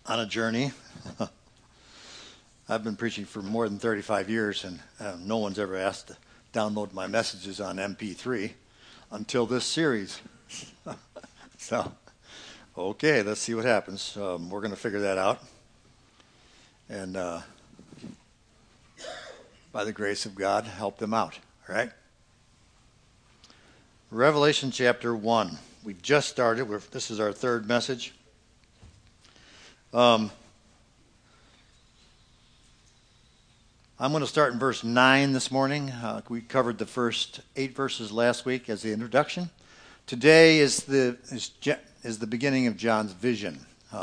on a journey. I've been preaching for more than 35 years, and no one's ever asked to download my messages on MP3 until this series. So, okay, let's see what happens. We're going to figure that out. And by the grace of God, help them out. All right? Revelation chapter 1. We just started. This is our third message. I'm going to start in verse 9 this morning. We covered the first 8 verses last week as the introduction. Today is the beginning of John's vision.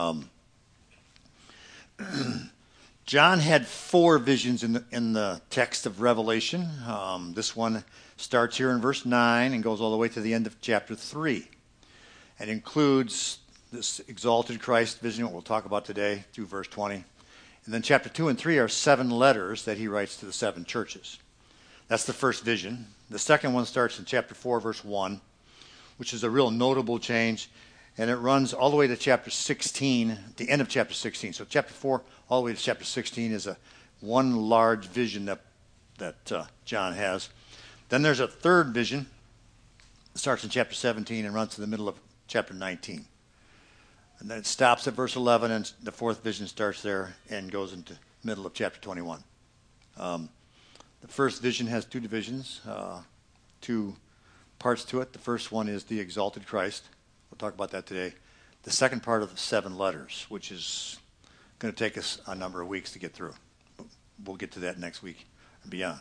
John had 4 visions in the text of Revelation. This one starts here in verse 9 and goes all the way to the end of chapter 3. And includes this exalted Christ vision, what we'll talk about today, through verse 20. And then chapter 2 and 3 are 7 letters that he writes to the 7 churches. That's the first vision. The second one starts in chapter 4, verse 1, which is a real notable change. And it runs all the way to chapter 16, the end of chapter 16. So chapter 4 all the way to chapter 16 is one large vision that John has. Then there's a third vision. It starts in chapter 17 and runs to the middle of chapter 19. And then it stops at verse 11, and the fourth vision starts there and goes into the middle of chapter 21. The first vision has 2 divisions, 2 parts to it. The first one is the exalted Christ. We'll talk about that today. The second part of the 7 letters, which is going to take us a number of weeks to get through. We'll get to that next week and beyond.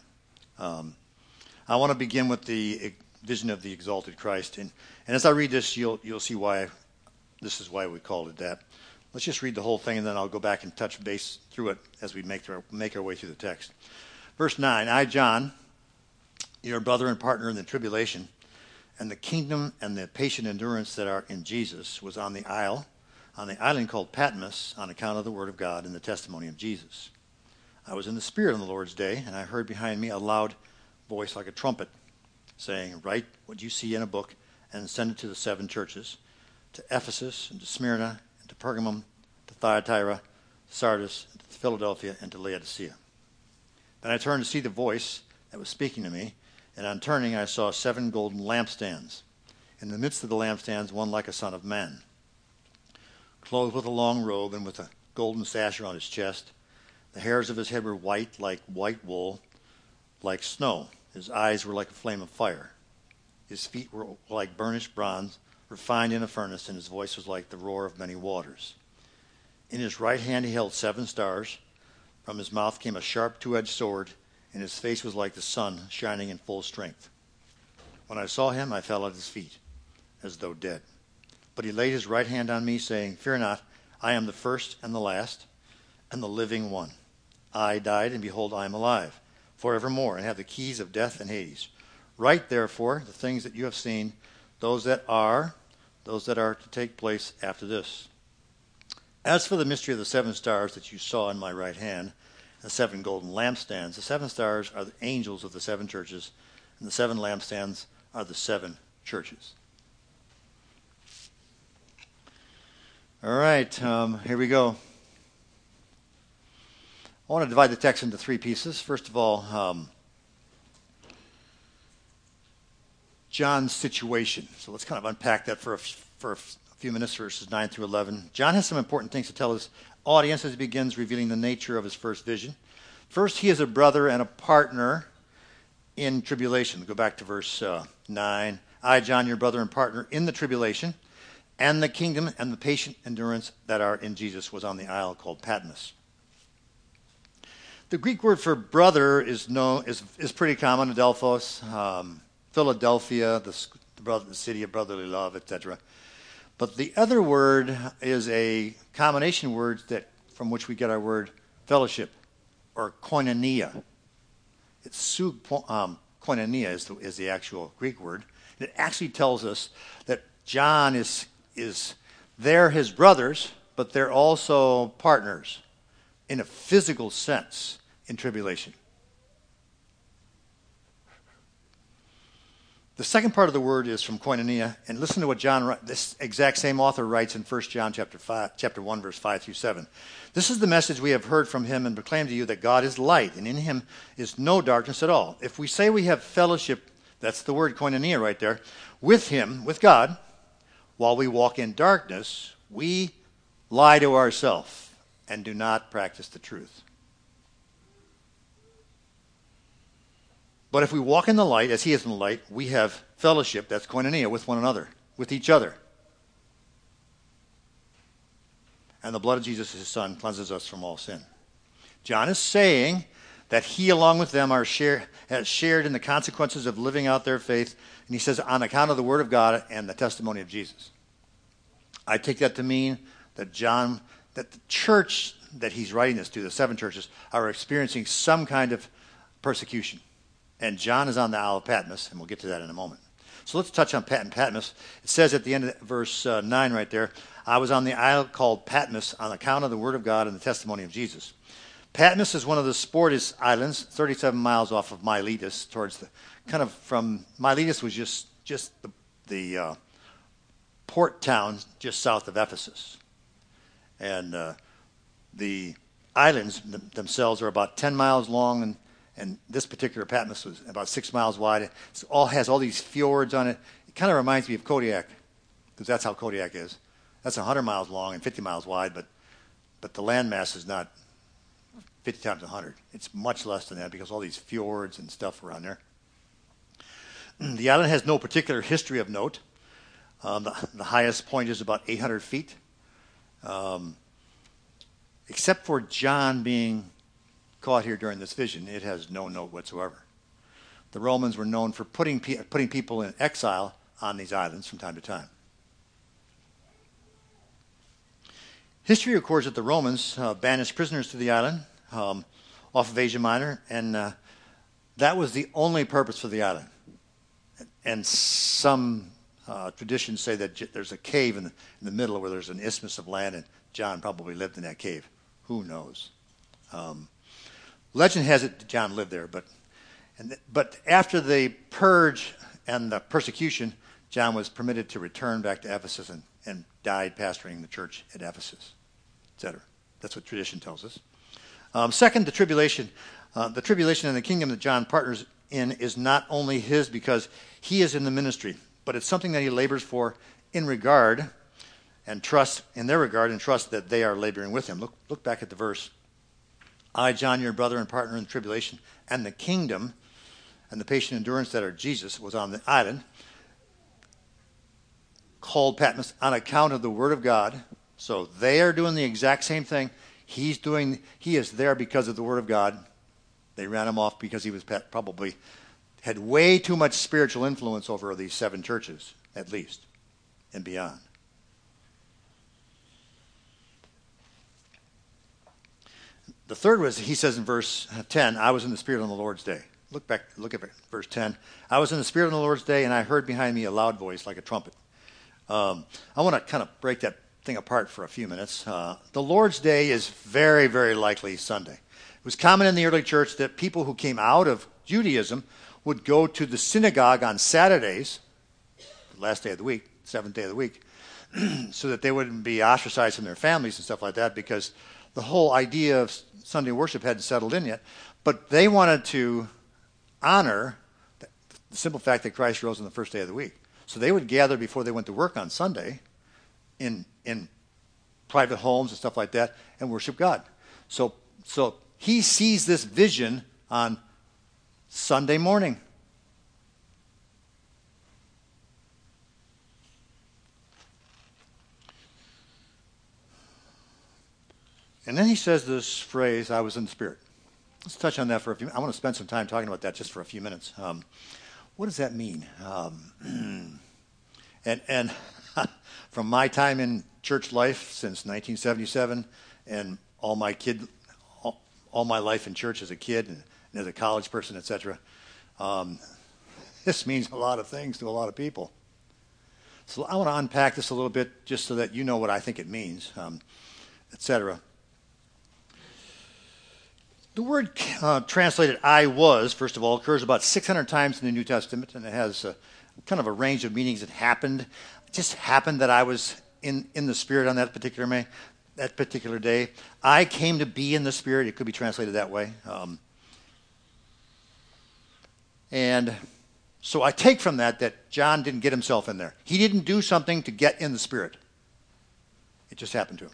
I want to begin with the vision of the exalted Christ. And as I read this, you'll see why this is why we called it that. Let's just read the whole thing, and then I'll go back and touch base through it as we make our way through the text. Verse 9, I, John, your brother and partner in the tribulation, and the kingdom and the patient endurance that are in Jesus, was on the island called Patmos, on account of the word of God and the testimony of Jesus. I was in the Spirit on the Lord's day, and I heard behind me a loud voice like a trumpet, saying, Write what you see in a book and send it to the 7 churches, to Ephesus, and to Smyrna, and to Pergamum, to Thyatira, Sardis, and to Philadelphia, and to Laodicea. Then I turned to see the voice that was speaking to me, and on turning I saw 7 golden lampstands. In the midst of the lampstands, one like a son of man, clothed with a long robe and with a golden sash around his chest. The hairs of his head were white, like white wool, like snow. His eyes were like a flame of fire. His feet were like burnished bronze, refined in a furnace, and his voice was like the roar of many waters. In his right hand he held 7 stars. From his mouth came a sharp 2-edged sword, and his face was like the sun shining in full strength. When I saw him, I fell at his feet, as though dead. But he laid his right hand on me, saying, Fear not, I am the first and the last, and the living one. I died, and behold, I am alive, forevermore, and have the keys of death and Hades. Write, therefore, the things that you have seen, those that are to take place after this. As for the mystery of the 7 stars that you saw in my right hand, the 7 golden lampstands, the 7 stars are the angels of the 7 churches, and the 7 lampstands are the 7 churches. All right, here we go. I want to divide the text into 3 pieces. First of all, John's situation. So let's kind of unpack that for a few minutes, verses 9 through 11. John has some important things to tell his audience as he begins revealing the nature of his first vision. First, he is a brother and a partner in tribulation. Go back to verse 9. I, John, your brother and partner in the tribulation, and the kingdom and the patient endurance that are in Jesus, was on the isle called Patmos. The Greek word for brother is pretty common. Adelphos, Philadelphia, the city of brotherly love, etc. But the other word is a combination word from which we get our word fellowship, or koinonia. It's koinonia is the actual Greek word. It actually tells us that John is they're his brothers, but they're also partners in a physical sense in tribulation. The second part of the word is from koinonia, and listen to what this exact same author writes in 1 John chapter 1, verse 5 through 7. This is the message we have heard from him and proclaim to you, that God is light, and in him is no darkness at all. If we say we have fellowship, that's the word koinonia right there, with him, with God, while we walk in darkness, we lie to ourselves and do not practice the truth. But if we walk in the light, as he is in the light, we have fellowship, that's koinonia, with one another, with each other. And the blood of Jesus, his son, cleanses us from all sin. John is saying that he, along with them, has shared in the consequences of living out their faith. And he says, on account of the word of God and the testimony of Jesus. I take that to mean that that the church that he's writing this to, the 7 churches, are experiencing some kind of persecution. And John is on the Isle of Patmos, and we'll get to that in a moment. So let's touch on Patmos. It says at the end of verse 9 right there, I was on the isle called Patmos on account of the word of God and the testimony of Jesus. Patmos is one of the Sportus Islands, 37 miles off of Miletus, Miletus was just the port town just south of Ephesus. And the islands themselves are about 10 miles long, and this particular Patmos was about 6 miles wide. It has all these fjords on it. It kind of reminds me of Kodiak, because that's how Kodiak is. That's 100 miles long and 50 miles wide, but the landmass is not 50 times 100. It's much less than that because all these fjords and stuff around there. The island has no particular history of note. The highest point is about 800 feet. Except for John being caught here during this vision, it has no note whatsoever. The Romans were known for putting people in exile on these islands from time to time. History records that the Romans banished prisoners to the island off of Asia Minor, and that was the only purpose for the island. And some traditions say that there's a cave in the middle where there's an isthmus of land, and John probably lived in that cave. Who knows? Legend has it that John lived there, but after the purge and the persecution, John was permitted to return back to Ephesus and died pastoring the church at Ephesus, etc. That's what tradition tells us. Second, the tribulation. The tribulation in the kingdom that John partners in is not only his because he is in the ministry, but it's something that he labors for in regard and trust, in their regard, and trust that they are laboring with him. Look back at the verse. I, John, your brother and partner in the tribulation, and the kingdom and the patient endurance that are Jesus, was on the island called Patmos on account of the word of God. So they are doing the exact same thing. He is there because of the word of God. They ran him off because he was probably had way too much spiritual influence over these 7 churches, at least, and beyond. The third was, he says in verse 10, I was in the Spirit on the Lord's day. Look at verse 10. I was in the Spirit on the Lord's day, and I heard behind me a loud voice like a trumpet. I want to kind of break that thing apart for a few minutes. The Lord's day is very, very likely Sunday. It was common in the early church that people who came out of Judaism would go to the synagogue on Saturdays, the last day of the week, 7th day of the week, so that they wouldn't be ostracized from their families and stuff like that, because the whole idea of Sunday worship hadn't settled in yet. But they wanted to honor the simple fact that Christ rose on the first day of the week. So they would gather before they went to work on Sunday in private homes and stuff like that and worship God. So he sees this vision on Sunday morning. And then he says this phrase, I was in the Spirit. Let's touch on that for a few minutes. I want to spend some time talking about that just for a few minutes. What does that mean? And from my time in church life since 1977 and all my life in church as a kid and as a college person, etc., this means a lot of things to a lot of people. So I want to unpack this a little bit just so that you know what I think it means, etc. The word translated I was, first of all, occurs about 600 times in the New Testament, and it has kind of a range of meanings that happened. It just happened that I was in the Spirit on that particular day. I came to be in the Spirit. It could be translated that way. And so I take from that John didn't get himself in there. He didn't do something to get in the Spirit. It just happened to him.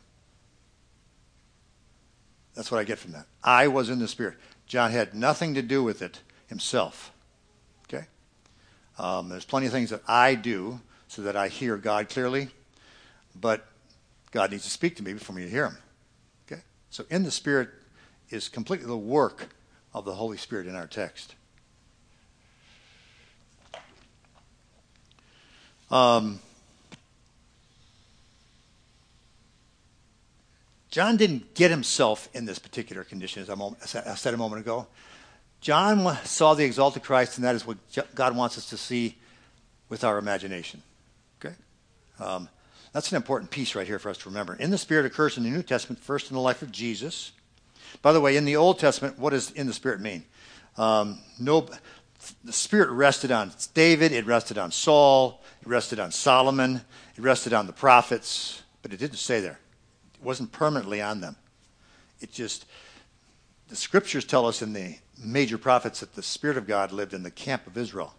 That's what I get from that. I was in the Spirit. John had nothing to do with it himself. Okay? There's plenty of things that I do so that I hear God clearly, but God needs to speak to me for me to hear him. Okay? So in the Spirit is completely the work of the Holy Spirit in our text. John didn't get himself in this particular condition, as I said a moment ago. John saw the exalted Christ, and that is what God wants us to see with our imagination. Okay? That's an important piece right here for us to remember. In the Spirit occurs in the New Testament, first in the life of Jesus. By the way, in the Old Testament, what does in the Spirit mean? The Spirit rested on David, it rested on Saul, it rested on Solomon, it rested on the prophets, but it didn't stay there. It wasn't permanently on them. It just, the scriptures tell us in the major prophets that the Spirit of God lived in the camp of Israel.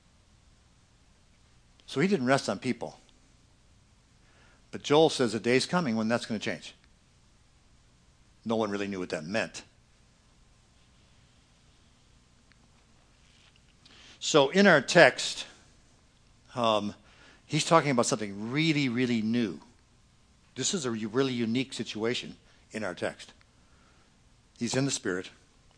So he didn't rest on people. But Joel says a day's coming when that's going to change. No one really knew what that meant. So in our text, he's talking about something really, really new. This is a really unique situation in our text. He's in the Spirit.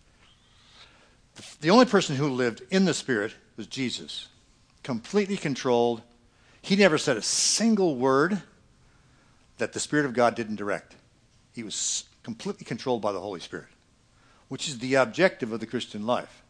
The only person who lived in the Spirit was Jesus. Completely controlled. He never said a single word that the Spirit of God didn't direct. He was completely controlled by the Holy Spirit, which is the objective of the Christian life.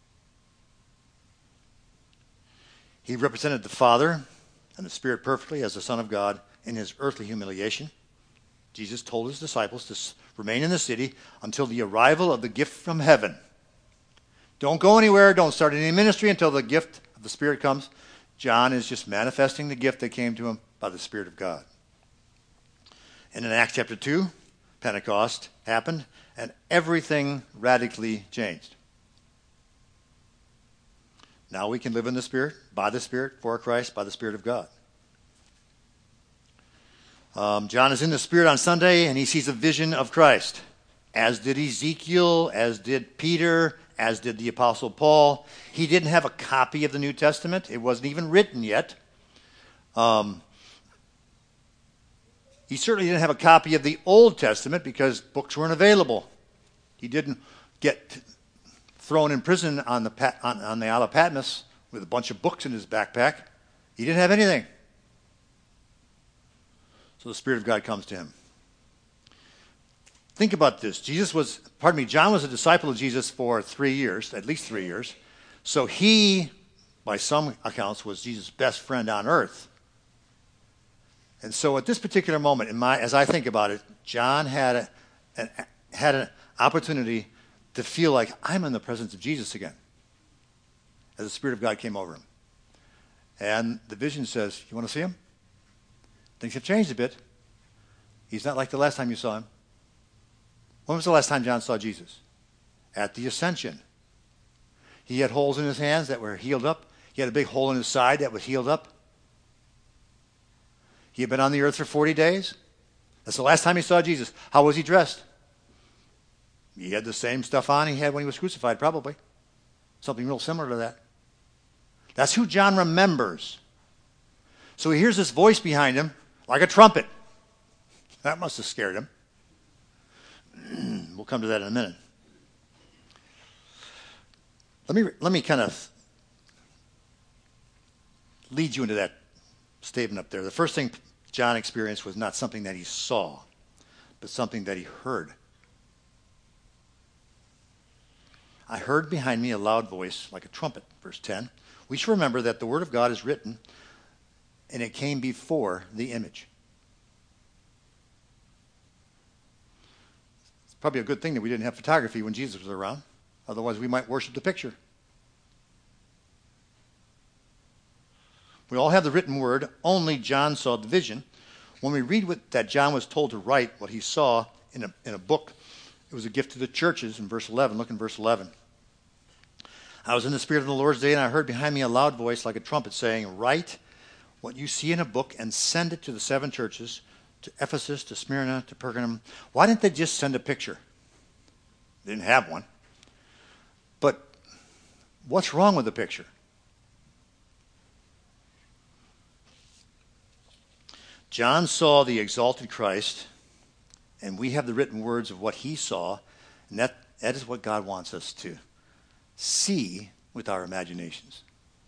He represented the Father and the Spirit perfectly as the Son of God in his earthly humiliation. Jesus told his disciples to remain in the city until the arrival of the gift from heaven. Don't go anywhere. Don't start any ministry until the gift of the Spirit comes. John is just manifesting the gift that came to him by the Spirit of God. And in Acts chapter 2, Pentecost happened, and everything radically changed. Now we can live in the Spirit, by the Spirit, for Christ, by the Spirit of God. John is in the Spirit on Sunday, and he sees a vision of Christ, as did Ezekiel, as did Peter, as did the Apostle Paul. He didn't have a copy of the New Testament. It wasn't even written yet. He certainly didn't have a copy of the Old Testament because books weren't available. He didn't get thrown in prison on the Isle of Patmos with a bunch of books in his backpack. He didn't have anything. So the Spirit of God comes to him. Think about this. John was a disciple of Jesus for 3 years, at least 3 years. So he, by some accounts, was Jesus' best friend on earth. And so at this particular moment, as I think about it, John had an opportunity to feel like I'm in the presence of Jesus again, as the Spirit of God came over him. And the vision says, you want to see him? Things have changed a bit. He's not like the last time you saw him. When was the last time John saw Jesus? At the ascension. He had holes in his hands that were healed up. He had a big hole in his side that was healed up. He had been on the earth for 40 days. That's the last time he saw Jesus. How was he dressed? He had the same stuff on he had when he was crucified, probably. Something real similar to that. That's who John remembers. So he hears this voice behind him, like a trumpet. That must have scared him. We'll come to that in a minute. Let me kind of lead you into that statement up there. The first thing John experienced was not something that he saw, but something that he heard. I heard behind me a loud voice like a trumpet, verse 10. We should remember that the Word of God is written, and it came before the image. It's probably a good thing that we didn't have photography when Jesus was around. Otherwise, we might worship the picture. We all have the written word. Only John saw the vision. When we read that John was told to write what he saw in a book, it was a gift to the churches in verse 11. Look in verse 11. I was in the Spirit of the Lord's day, and I heard behind me a loud voice like a trumpet saying, write what you see in a book and send it to the 7 churches, to Ephesus, to Smyrna, to Pergamum. Why didn't they just send a picture? They didn't have one. But what's wrong with the picture? John saw the exalted Christ, and we have the written words of what he saw, and that is what God wants us to see with our imaginations.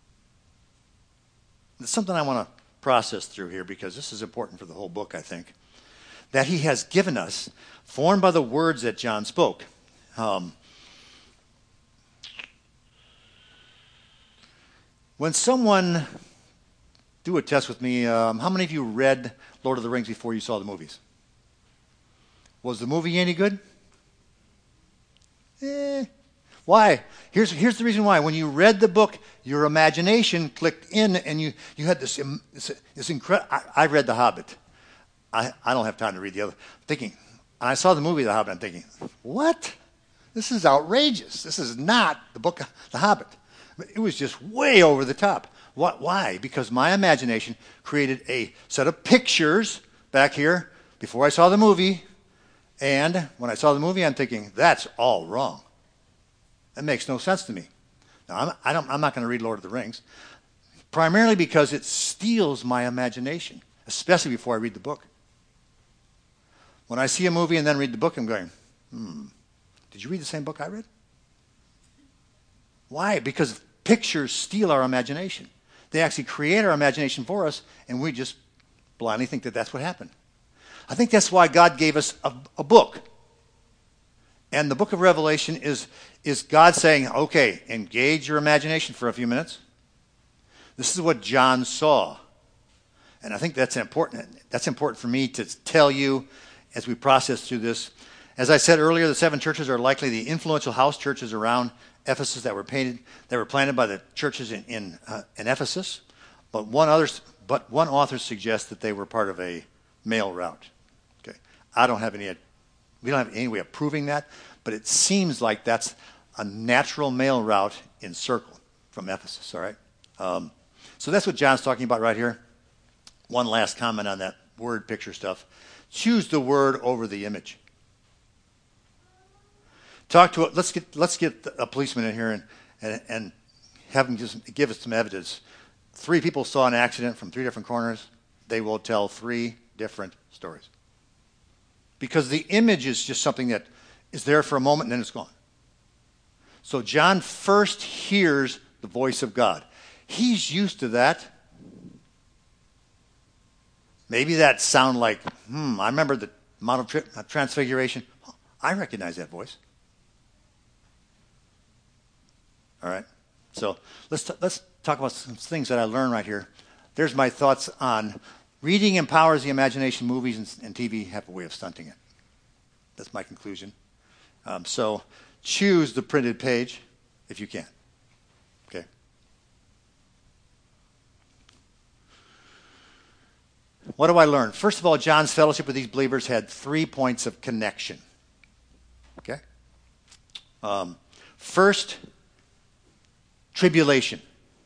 It's something I want to process through here because this is important for the whole book, I think. That he has given us, formed by the words that John spoke. When someone, do a test with me, how many of you read Lord of the Rings before you saw the movies? Was the movie any good? Why? Here's the reason why. When you read the book, your imagination clicked in, and you had this incredible. I read The Hobbit. I don't have time to read the other. I'm thinking, I saw the movie The Hobbit. I'm thinking, what? This is outrageous. This is not the book The Hobbit. It was just way over the top. Why? Because my imagination created a set of pictures back here before I saw the movie, and when I saw the movie, I'm thinking, that's all wrong. That makes no sense to me. Now, I'm not going to read Lord of the Rings, primarily because it steals my imagination, especially before I read the book. When I see a movie and then read the book, I'm going, did you read the same book I read? Why? Because pictures steal our imagination. They actually create our imagination for us, and we just blindly think that that's what happened. I think that's why God gave us a book. And the book of Revelation is God saying, okay, engage your imagination for a few minutes. This is what John saw. And I think that's important. That's important for me to tell you as we process through this. As I said earlier, the 7 churches are likely the influential house churches around Ephesus that were planted by the churches in Ephesus. But one author suggests that they were part of a mail route. Okay, we don't have any way of proving that, but it seems like that's a natural mail route in circle from Ephesus. All right, so that's what John's talking about right here. One last comment on that word picture stuff. Choose the word over the image. Let's get a policeman in here and have him just give us some evidence. 3 people saw an accident from 3 different corners. They will tell 3 different stories. Because the image is just something that is there for a moment and then it's gone. So John first hears the voice of God. He's used to that. Maybe that sound like, I remember the Mount of Transfiguration. I recognize that voice. All right. So let's talk about some things that I learned right here. There's my thoughts on reading empowers the imagination. Movies and TV have a way of stunting it. That's my conclusion. So choose the printed page if you can. Okay. What do I learn? First of all, John's fellowship with these believers had 3 points of connection. Okay. First, tribulation.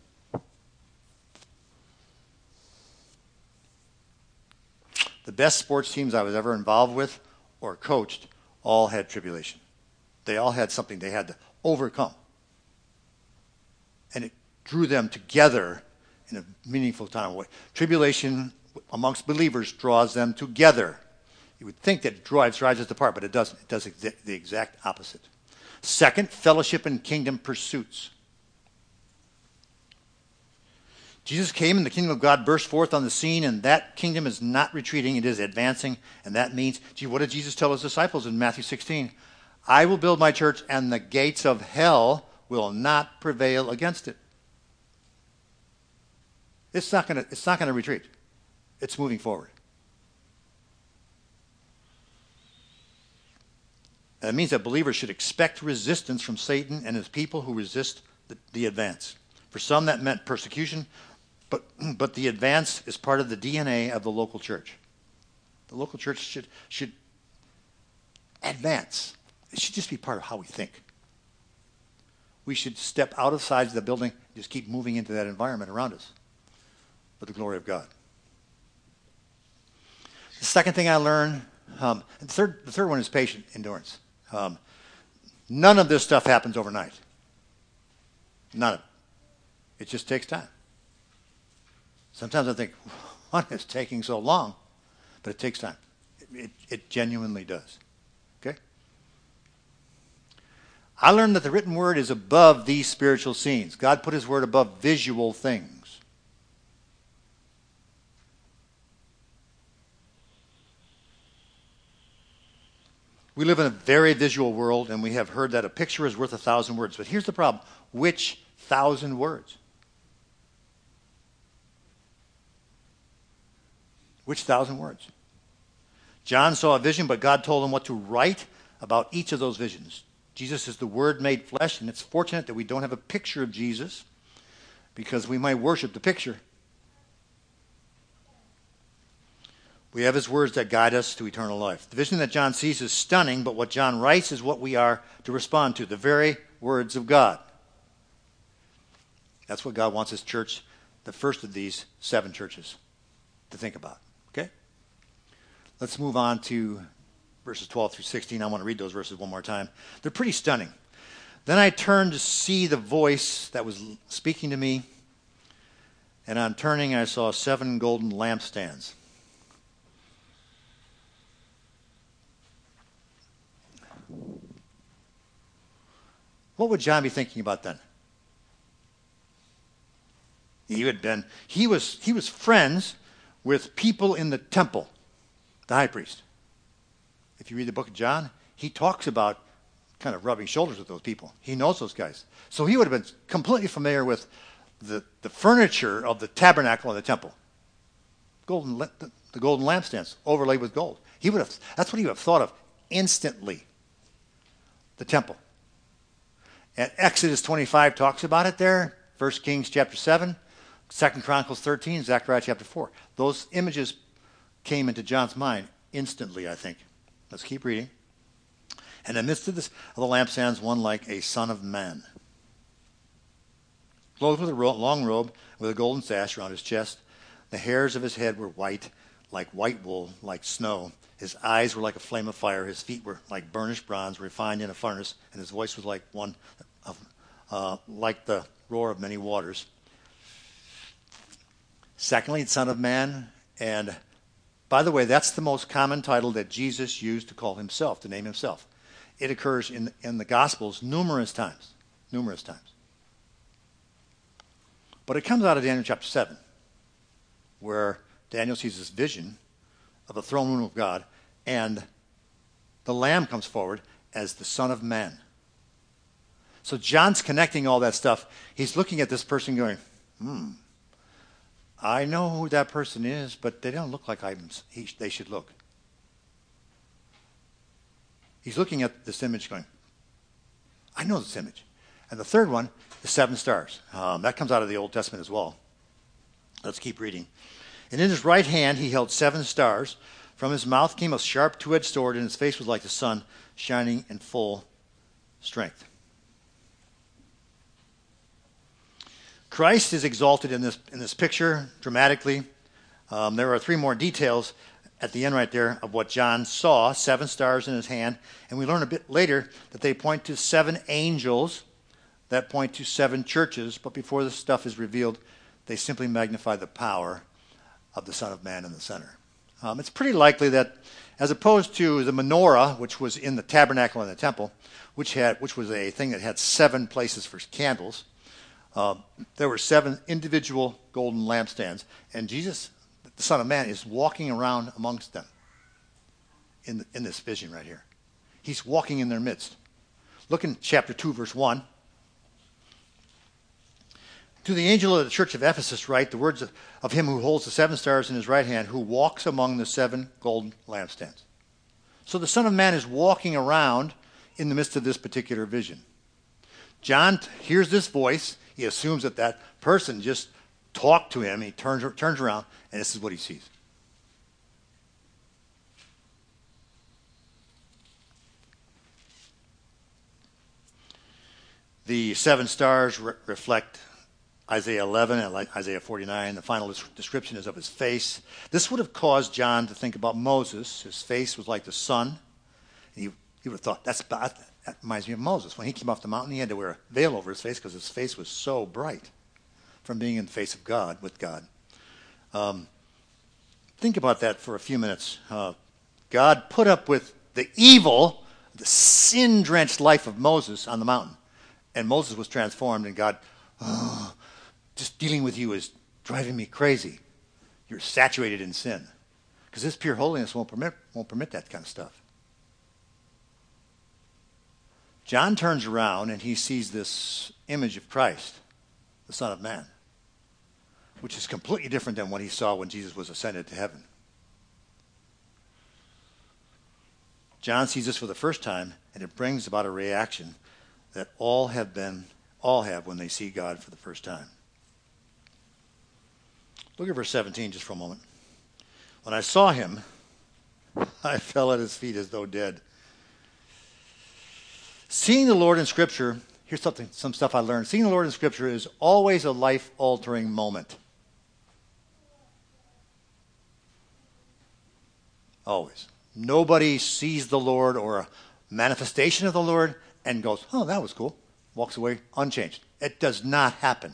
The best sports teams I was ever involved with or coached all had tribulation. They all had something they had to overcome. And it drew them together in a meaningful time way. Tribulation amongst believers draws them together. You would think that it drives us apart, but it doesn't. It does the exact opposite. Second, fellowship and kingdom pursuits. Jesus came and the kingdom of God burst forth on the scene, and that kingdom is not retreating, it is advancing. And that means, what did Jesus tell his disciples in Matthew 16? I will build my church, and the gates of hell will not prevail against it. It's not going to retreat. It's moving forward. And it means that believers should expect resistance from Satan and his people who resist the advance. For some, that meant persecution. But the advance is part of the DNA of the local church. The local church should advance. It should just be part of how we think. We should step out of the sides of the building, just keep moving into that environment around us for the glory of God. The second thing I learned, the third one is patient endurance. None of this stuff happens overnight. None of it. It just takes time. Sometimes I think, what is taking so long? But it takes time. It genuinely does. Okay? I learned that the written word is above these spiritual scenes. God put his word above visual things. We live in a very visual world, and we have heard that a picture is worth 1,000 words. But here's the problem. Which 1,000 words? Which 1,000 words? John saw a vision, but God told him what to write about each of those visions. Jesus is the Word made flesh, and it's fortunate that we don't have a picture of Jesus because we might worship the picture. We have his words that guide us to eternal life. The vision that John sees is stunning, but what John writes is what we are to respond to, the very words of God. That's what God wants his church, the first of these 7 churches, to think about. Okay? Let's move on to verses 12 through 16. I want to read those verses one more time. They're pretty stunning. Then I turned to see the voice that was speaking to me, and on turning I saw 7 golden lampstands. What would John be thinking about then? He was friends with people in the temple, the high priest. If you read the book of John, he talks about kind of rubbing shoulders with those people. He knows those guys. So he would have been completely familiar with the furniture of the tabernacle and the temple. The golden lampstands overlaid with gold. That's what he would have thought of instantly. The temple. And Exodus 25 talks about it there. 1 Kings chapter 7, 2 Chronicles 13, Zechariah chapter 4. Those images came into John's mind instantly, I think. Let's keep reading. And in the midst of the lampstands, one like a son of man, clothed with a long robe, with a golden sash around his chest. The hairs of his head were white, like white wool, like snow. His eyes were like a flame of fire. His feet were like burnished bronze, refined in a furnace. And his voice was like like the roar of many waters. Secondly, Son of Man. And by the way, that's the most common title that Jesus used to call himself, to name himself. It occurs in the Gospels numerous times. Numerous times. But it comes out of Daniel chapter 7, where Daniel sees this vision of the throne room of God, and the Lamb comes forward as the Son of Man. So John's connecting all that stuff. He's looking at this person going, I know who that person is, but they don't look like they should look. He's looking at this image going, I know this image. And the third one, the 7 stars. That comes out of the Old Testament as well. Let's keep reading. And in his right hand he held 7 stars. From his mouth came a sharp 2-edged sword, and his face was like the sun, shining in full strength. Christ is exalted in this picture dramatically. There are 3 more details at the end right there of what John saw, 7 stars in his hand. And we learn a bit later that they point to 7 angels that point to 7 churches. But before this stuff is revealed, they simply magnify the power of the Son of Man in the center. It's pretty likely that as opposed to the menorah, which was in the tabernacle and the temple, which was a thing that had 7 places for candles, there were 7 individual golden lampstands, and Jesus, the Son of Man, is walking around amongst them in this vision right here. He's walking in their midst. Look in chapter 2, verse 1. To the angel of the church of Ephesus write the words of him who holds the 7 stars in his right hand, who walks among the 7 golden lampstands. So the Son of Man is walking around in the midst of this particular vision. John hears this voice. He assumes that person just talk to him. He turns around, and this is what he sees. The 7 stars reflect Isaiah 11 and Isaiah 49. The final description is of his face. This would have caused John to think about Moses. His face was like the sun. And he would have thought, that reminds me of Moses. When he came off the mountain, he had to wear a veil over his face because his face was so bright from being in the face of God, with God. Think about that for a few minutes. God put up with the evil, the sin-drenched life of Moses on the mountain. And Moses was transformed, and God, just dealing with you is driving me crazy. You're saturated in sin. Because His pure holiness won't permit that kind of stuff. John turns around, and he sees this image of Christ, the Son of Man, which is completely different than what he saw when Jesus was ascended to heaven. John sees this for the first time, and it brings about a reaction that all have when they see God for the first time. Look at verse 17 just for a moment. When I saw him, I fell at his feet as though dead. Seeing the Lord in Scripture, here's some stuff I learned. Seeing the Lord in Scripture is always a life-altering moment. Always. Nobody sees the Lord or a manifestation of the Lord and goes, oh, that was cool. Walks away unchanged. It does not happen.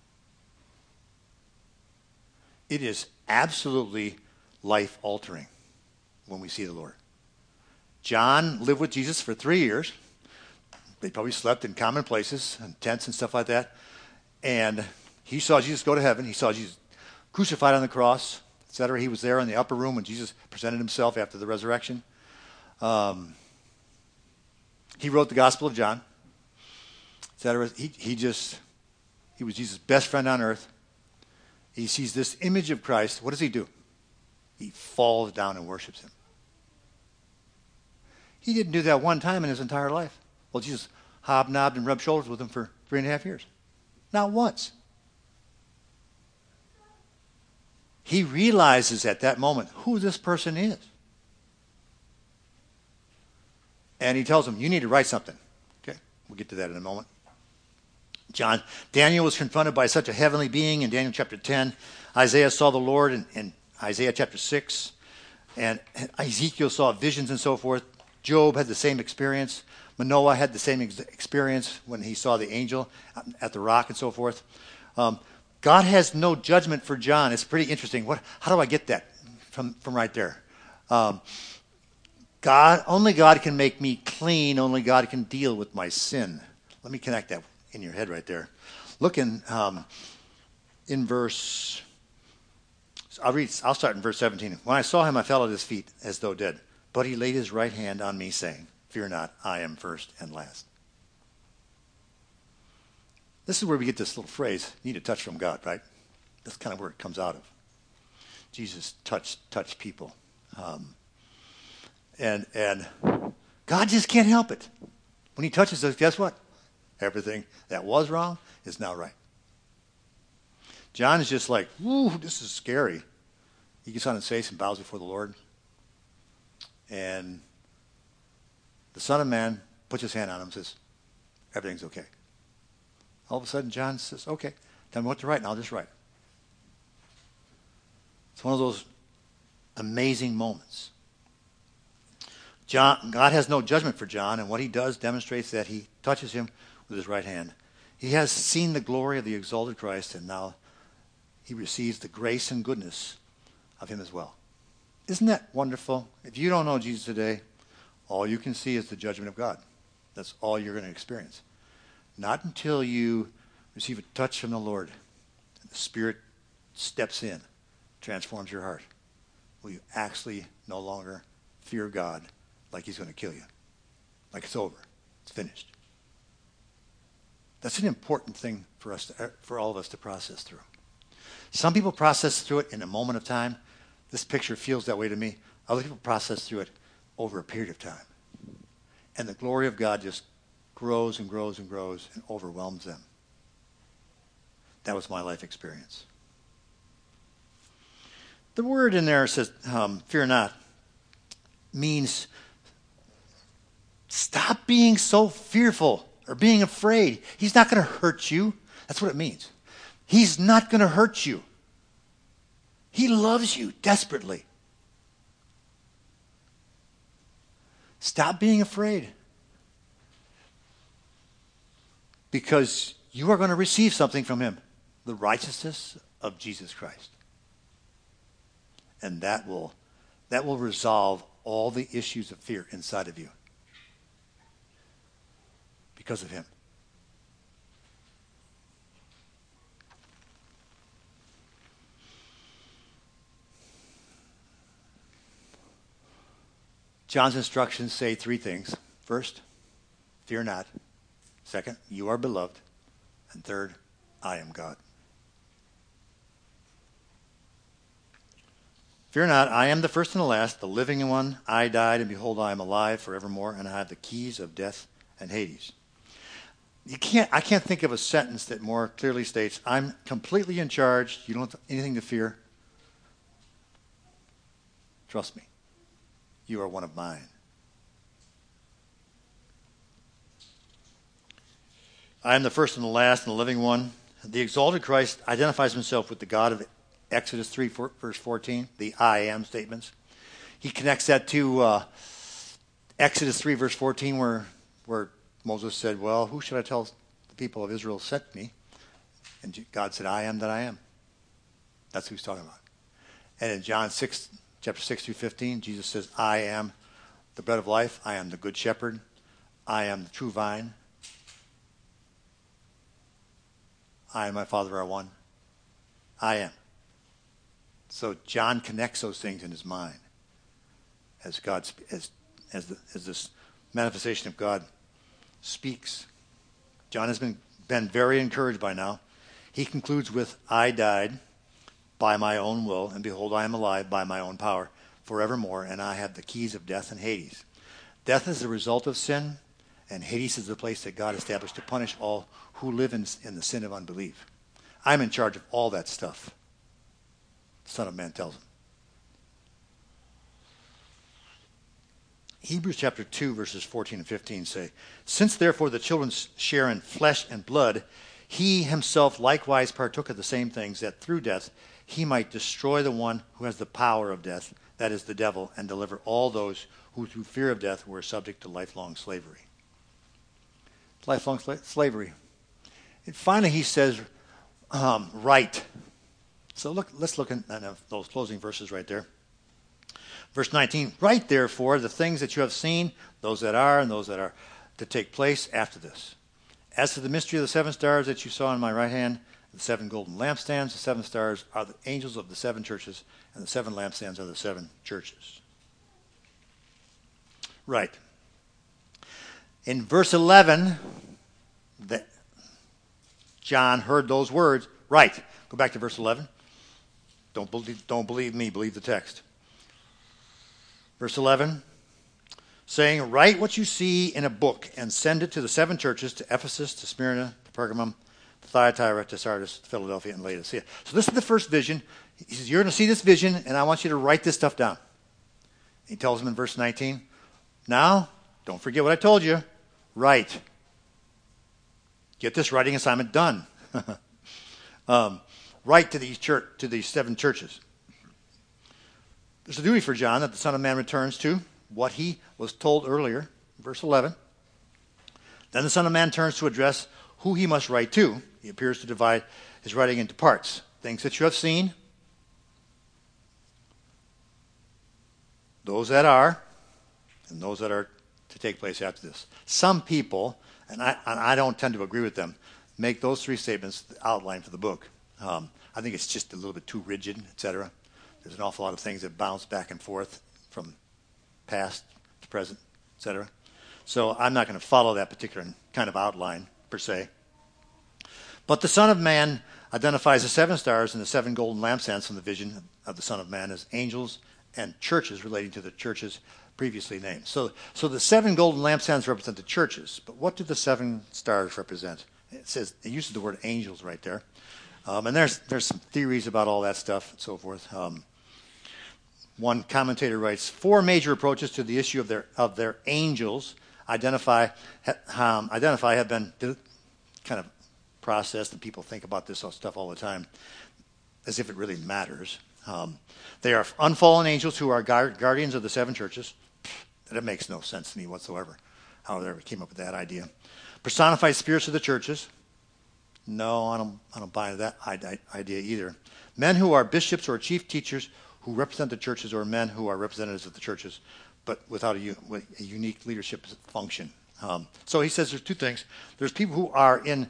It is absolutely life-altering when we see the Lord. John lived with Jesus for 3 years. They probably slept in common places and tents and stuff like that. And he saw Jesus go to heaven. He saw Jesus crucified on the cross, etc. He was there in the upper room when Jesus presented himself after the resurrection. He wrote the Gospel of John, etc. He was Jesus' best friend on earth. He sees this image of Christ. What does he do? He falls down and worships him. He didn't do that one time in his entire life. Well, Jesus hobnobbed and rubbed shoulders with him for 3.5 years. Not once. He realizes at that moment who this person is. And he tells him, you need to write something. Okay, we'll get to that in a moment. Daniel was confronted by such a heavenly being in Daniel chapter 10. Isaiah saw the Lord in Isaiah chapter 6. And Ezekiel saw visions and so forth. Job had the same experience. Manoah had the same experience when he saw the angel at the rock and so forth. God has no judgment for John. It's pretty interesting. How do I get that from right there? Only God can make me clean. Only God can deal with my sin. Let me connect that in your head right there. Look in verse. I'll start in verse 17. When I saw him, I fell at his feet as though dead. But he laid his right hand on me, saying, fear not, I am first and last. This is where we get this little phrase, you need a touch from God, right? That's kind of where it comes out of. Jesus touched people. And God just can't help it. When he touches us, guess what? Everything that was wrong is now right. John is just like, whoo, this is scary. He gets on his face and bows before the Lord. And the Son of Man puts his hand on him and says, everything's okay. All of a sudden, John says, okay, tell me what to write, and I'll just write. It's one of those amazing moments. God has no judgment for John, and what he does demonstrates that he touches him with his right hand. He has seen the glory of the exalted Christ, and now he receives the grace and goodness of him as well. Isn't that wonderful? If you don't know Jesus today, all you can see is the judgment of God. That's all you're going to experience. Not until you receive a touch from the Lord, and the Spirit steps in, transforms your heart, will you actually no longer fear God like he's going to kill you, like it's over, it's finished. That's an important thing for all of us to process through. Some people process through it in a moment of time. This picture feels that way to me. Other people process through it over a period of time. And the glory of God just grows and grows and grows and overwhelms them. That was my life experience. The word in there says, fear not, means stop being so fearful or being afraid. He's not going to hurt you. That's what it means. He's not going to hurt you. He loves you desperately. Stop being afraid. Because you are going to receive something from him. The righteousness of Jesus Christ. And that will resolve all the issues of fear inside of you. Because of him. John's instructions say three things. First, fear not. Second, you are beloved. And third, I am God. Fear not, I am the first and the last, the living one. I died, and behold, I am alive forevermore, and I have the keys of death and Hades. I can't think of a sentence that more clearly states, I'm completely in charge. You don't have anything to fear. Trust me. You are one of mine. I am the first and the last and the living one. The exalted Christ identifies himself with the God of Exodus 3, verse 14, the I am statements. He connects that to Exodus 3, verse 14, where Moses said, well, who should I tell the people of Israel sent me? And God said, I am that I am. That's who he's talking about. And in John 6, chapter 6 through 15, Jesus says, I am the bread of life. I am the good shepherd. I am the true vine. I and my Father are one. I am. So John connects those things in his mind as God, as this manifestation of God speaks. John has been very encouraged by now. He concludes with, I died by my own will, and behold, I am alive by my own power forevermore, and I have the keys of death and Hades. Death is the result of sin, and Hades is the place that God established to punish all who live in the sin of unbelief. I'm in charge of all that stuff, the Son of Man tells him. Hebrews chapter 2, verses 14 and 15 say, since therefore the children share in flesh and blood, he himself likewise partook of the same things, that through death he might destroy the one who has the power of death, that is the devil, and deliver all those who through fear of death were subject to lifelong slavery. Lifelong slavery. And finally he says, right. So let's look at those closing verses right there. Verse 19, write therefore the things that you have seen, those that are and those that are to take place after this. As to the mystery of the 7 stars that you saw in my right hand, the 7 golden lampstands, the 7 stars are the angels of the 7 churches, and the 7 lampstands are the 7 churches. Right. In verse 11, John heard those words. Right. Go back to verse 11. Don't believe me, believe the text. Verse 11, saying, write what you see in a book and send it to the 7 churches, to Ephesus, to Smyrna, to Pergamum, to Thyatira, to Sardis, to Philadelphia, and Laodicea. So this is the first vision. He says, you're going to see this vision, and I want you to write this stuff down. He tells them in verse 19, now, don't forget what I told you. Write. Get this writing assignment done. Write to these 7 churches. There's a duty for John that the Son of Man returns to what he was told earlier, verse 11. Then the Son of Man turns to address who he must write to. He appears to divide his writing into parts. Things that you have seen, those that are, and those that are to take place after this. Some people, and I don't tend to agree with them, make those 3 statements the outline for the book. I think it's just a little bit too rigid, etc. There's an awful lot of things that bounce back and forth from past to present, etc. So I'm not going to follow that particular kind of outline, per se. But the Son of Man identifies the 7 stars and the 7 golden lampstands from the vision of the Son of Man as angels and churches relating to the churches previously named. So the 7 golden lampstands represent the churches, but what do the 7 stars represent? It uses the word angels right there. And there's some theories about all that stuff and so forth. One commentator writes, 4 major approaches to the issue of their angels identify have been kind of processed, and people think about this stuff all the time as if it really matters. They are unfallen angels who are guardians of the 7 churches. That makes no sense to me whatsoever, how they ever came up with that idea. Personified spirits of the churches. No, I don't buy that idea either. Men who are bishops or chief teachers who represent the churches, or men who are representatives of the churches, but without a unique leadership function. So he says there's 2 things. There's people who are in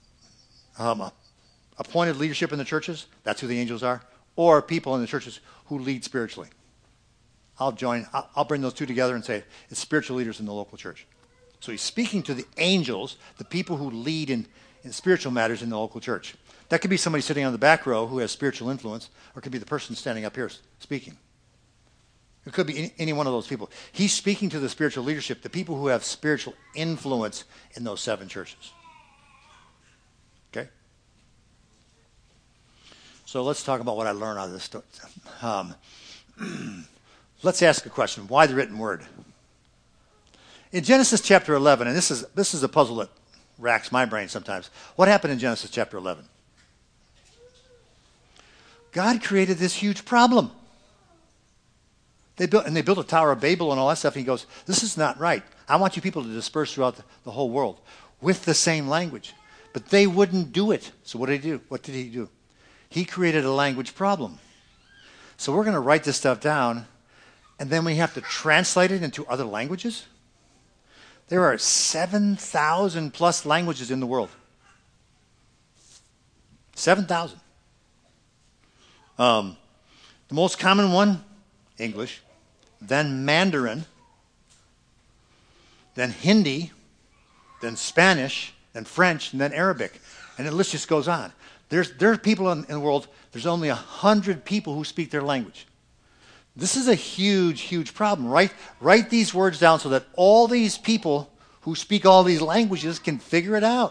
appointed leadership in the churches. That's who the angels are. Or people in the churches who lead spiritually. I'll bring those 2 together and say it's spiritual leaders in the local church. So he's speaking to the angels, the people who lead in spiritual matters in the local church. That could be somebody sitting on the back row who has spiritual influence, or it could be the person standing up here speaking. It could be any one of those people. He's speaking to the spiritual leadership, the people who have spiritual influence in those 7 churches. Okay? So let's talk about what I learned out of this story. Let's ask a question. Why the written word? In Genesis chapter 11, and this is a puzzle that racks my brain sometimes. What happened in Genesis chapter 11? God created this huge problem. They built a Tower of Babel and all that stuff. And he goes, this is not right. I want you people to disperse throughout the whole world with the same language. But they wouldn't do it. So what did he do? What did he do? He created a language problem. So we're going to write this stuff down, and then we have to translate it into other languages? There are 7,000 plus languages in the world. 7,000. The most common one, English, then Mandarin, then Hindi, then Spanish, then French, and then Arabic. And the list just goes on. There are people in the world, there's only 100 people who speak their language. This is a huge, huge problem. Write these words down so that all these people who speak all these languages can figure it out.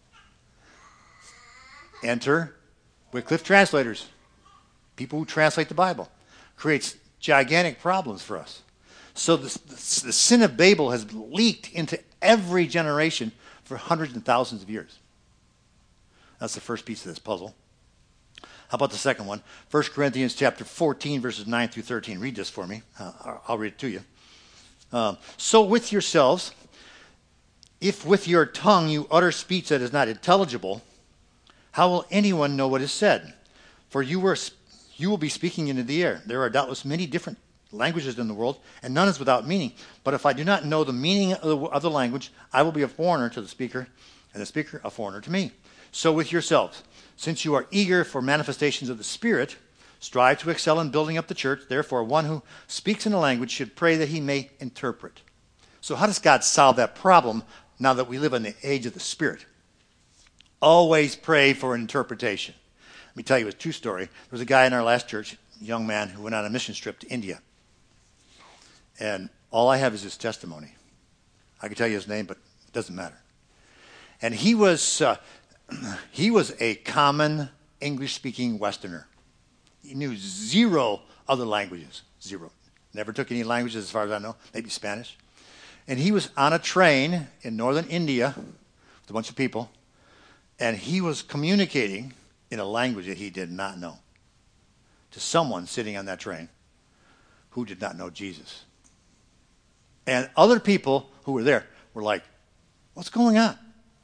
Enter Wycliffe translators, people who translate the Bible. Creates gigantic problems for us. So the sin of Babel has leaked into every generation for hundreds and thousands of years. That's the first piece of this puzzle. How about the second one? 1 Corinthians chapter 14, verses 9 through 13. Read this for me. I'll read it to you. So with yourselves, if with your tongue you utter speech that is not intelligible, how will anyone know what is said? For you will be speaking into the air. There are doubtless many different languages in the world, and none is without meaning. But if I do not know the meaning of the language, I will be a foreigner to the speaker, and the speaker a foreigner to me. So with yourselves, since you are eager for manifestations of the Spirit, strive to excel in building up the church. Therefore, one who speaks in a language should pray that he may interpret. So how does God solve that problem now that we live in the age of the Spirit? Always pray for interpretation. Let me tell you a true story. There was a guy in our last church, a young man, who went on a mission trip to India. And all I have is his testimony. I can tell you his name, but it doesn't matter. And he was a common English-speaking Westerner. He knew 0 other languages. 0. Never took any languages as far as I know, maybe Spanish. And he was on a train in northern India with a bunch of people, and he was communicating in a language that he did not know to someone sitting on that train who did not know Jesus. And other people who were there were like, what's going on?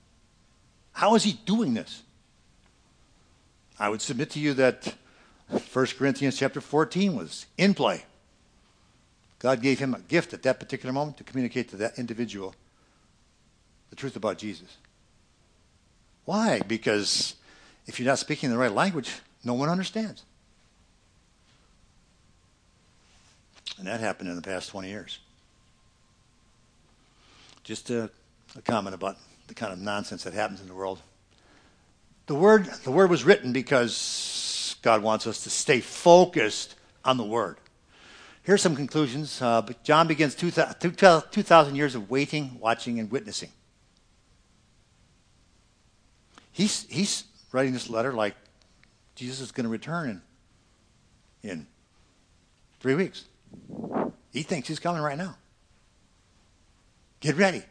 How is he doing this? I would submit to you that 1 Corinthians chapter 14 was in play. God gave him a gift at that particular moment to communicate to that individual the truth about Jesus. Why? Because if you're not speaking the right language, no one understands. And that happened in the past 20 years. Just a comment about the kind of nonsense that happens in the world. The word was written because God wants us to stay focused on the Word. Here's some conclusions. John begins 2,000 years of waiting, watching, and witnessing. He's writing this letter like Jesus is going to return in 3 weeks. He thinks he's coming right now. Get ready.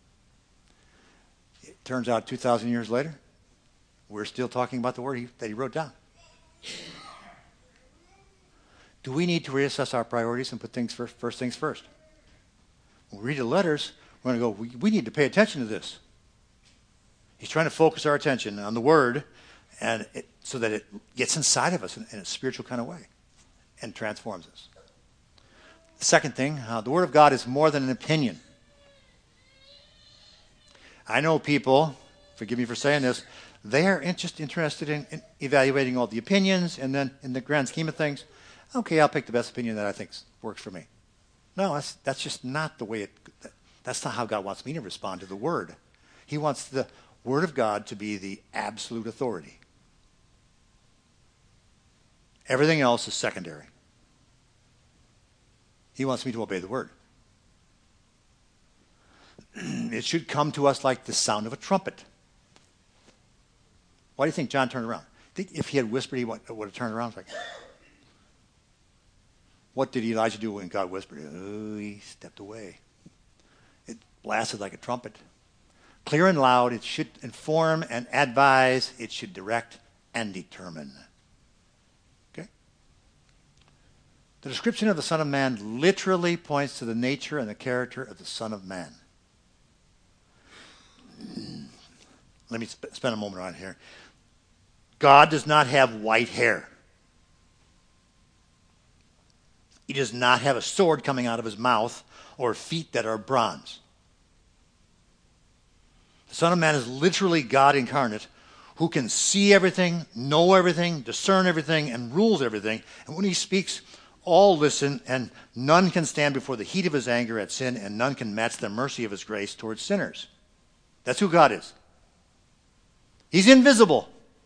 It turns out 2,000 years later, we're still talking about the word that he wrote down. Do we need to reassess our priorities and put things first things first? When we read the letters, we're going to go, we need to pay attention to this. He's trying to focus our attention on the word and so that it gets inside of us in a spiritual kind of way and transforms us. The second thing, the word of God is more than an opinion. I know people, forgive me for saying this, they are just interested in evaluating all the opinions, and then in the grand scheme of things, okay, I'll pick the best opinion that I think works for me. No, that's just not the way that's not how God wants me to respond to the Word. He wants the Word of God to be the absolute authority. Everything else is secondary. He wants me to obey the Word. It should come to us like the sound of a trumpet. Why do you think John turned around? I think if he had whispered, he would have turned around. It's like, what did Elijah do when God whispered? Oh, he stepped away. It blasted like a trumpet. Clear and loud, it should inform and advise. It should direct and determine. Okay? The description of the Son of Man literally points to the nature and the character of the Son of Man. Let me spend a moment on here. God does not have white hair. He does not have a sword coming out of his mouth or feet that are bronze. The Son of Man is literally God incarnate who can see everything, know everything, discern everything, and rules everything. And when he speaks, all listen, and none can stand before the heat of his anger at sin, and none can match the mercy of his grace towards sinners. That's who God is. He's invisible.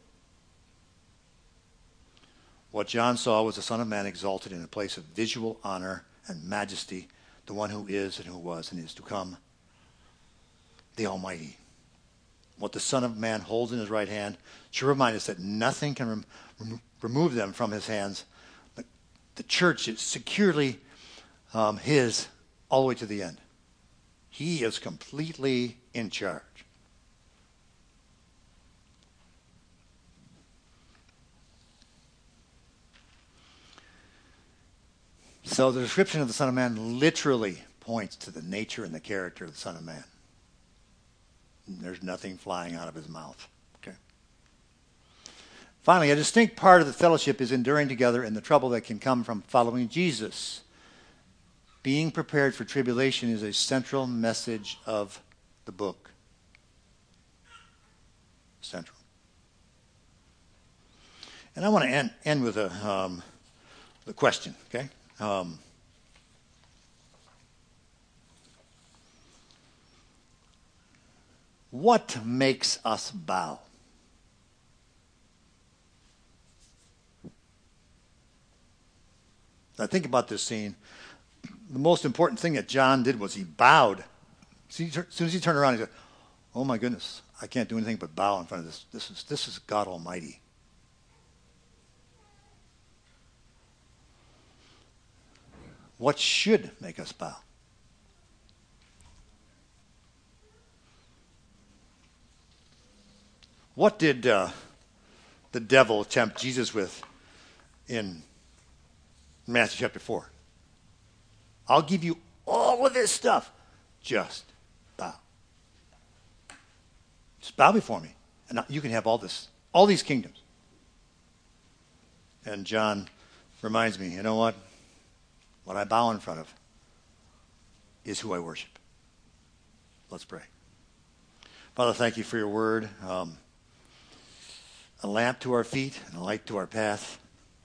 What John saw was the Son of Man exalted in a place of visual honor and majesty, the one who is and who was and is to come, the Almighty. What the Son of Man holds in his right hand should remind us that nothing can remove them from his hands. But the church is securely his all the way to the end. He is completely in charge. So the description of the Son of Man literally points to the nature and the character of the Son of Man. There's nothing flying out of his mouth. Okay. Finally, a distinct part of the fellowship is enduring together in the trouble that can come from following Jesus. Being prepared for tribulation is a central message of the book. Central. And I want to end with the question, okay? What makes us bow? I think about this scene. The most important thing that John did was he bowed. As soon as he turned around, he said, "Oh my goodness, I can't do anything but bow in front of this. This is God Almighty." What should make us bow? What did the devil tempt Jesus with in Matthew chapter 4? I'll give you all of this stuff. Just bow. Just bow before me. And you can have all these kingdoms. And John reminds me, you know what? What I bow in front of is who I worship. Let's pray. Father, thank you for your word. A lamp to our feet and a light to our path.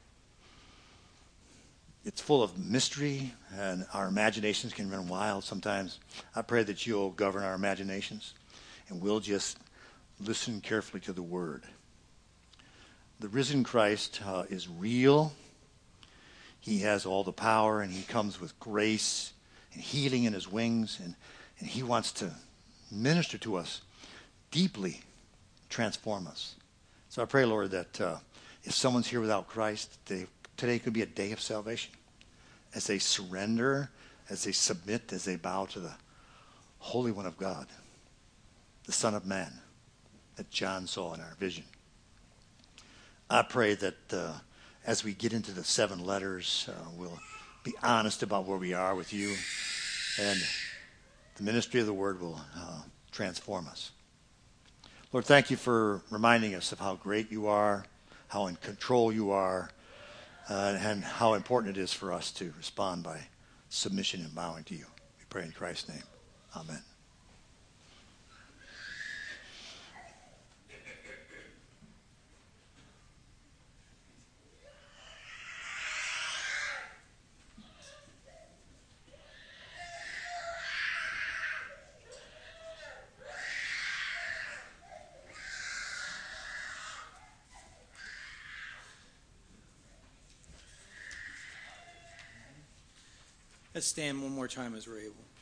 It's full of mystery, and our imaginations can run wild sometimes. I pray that you'll govern our imaginations, and we'll just listen carefully to the word. The risen Christ is real. He has all the power, and he comes with grace and healing in his wings, and he wants to minister to us deeply, transform us. So I pray, Lord, that if someone's here without Christ, today could be a day of salvation. as they surrender, as they submit, as they bow to the Holy One of God, the Son of Man that John saw in our vision. I pray that as we get into the 7 letters, we'll be honest about where we are with you, and the ministry of the Word will transform us. Lord, thank you for reminding us of how great you are, how in control you are, and how important it is for us to respond by submission and bowing to you. We pray in Christ's name. Amen. Let's stand one more time as we're able.